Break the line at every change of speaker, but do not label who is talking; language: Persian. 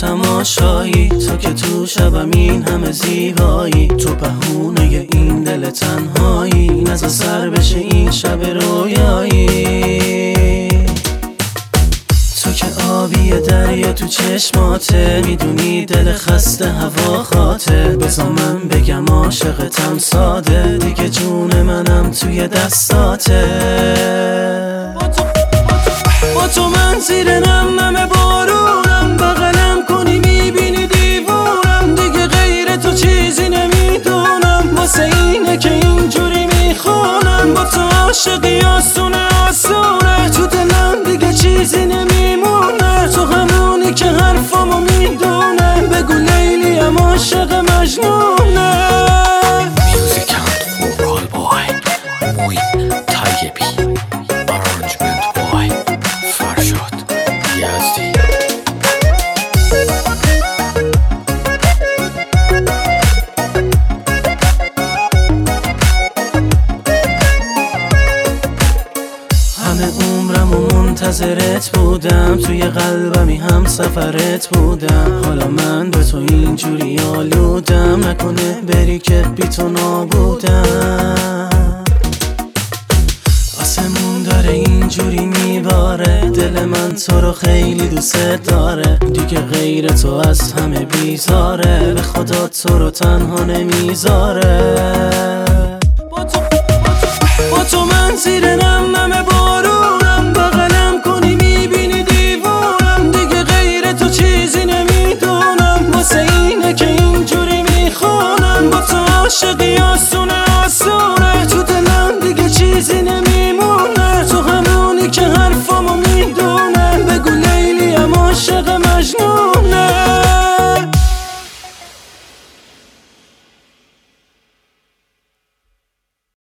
تماشایی، تو که تو شبم این همه زیبایی، تو بهونه این دل تنهایی، نزا سر بشه این شب رویایی. تو که آبی دریا تو چشماته، میدونی دل خسته هوا خاطه، بذار من بگم عاشقتم ساده، دیگه جون منم توی دستاته. با تو من زیر نم بارونم، بغلم کنی میبینی دیوونم، دیگه غیر تو چیزی نمیدونم، واسه اینه که اینجوری میخونم. با تو عاشقی آسونه آسونه، تو دلم دیگه چیزی نمیمونه، تو همونی که حرفامو میدونه، بگو لیلیم عاشق مجنونه. عمرم و منتظرت بودم، توی قلبمی هم سفرت بودم، حالا من به تو اینجوری آلودم، نکنه بری که بی تو نابودم. آسمون داره اینجوری میباره، دل من تو رو خیلی دوست داره، دیگه غیر تو از همه بیزاره، به خدا تو رو تنها نمیذاره. با تو من زیر نم بارونم، بغلم کنی میبینی دیوونم، دیگه غیر تو چیزی نمیدونم، واسه اینه که اینجوری میخونم. با تو عاشقی آسونه آسونه، تو دلم دیگه چیزی نمیمونه، تو همونی که حرفامو میدونه، بگو لیلیم عاشق مجنون.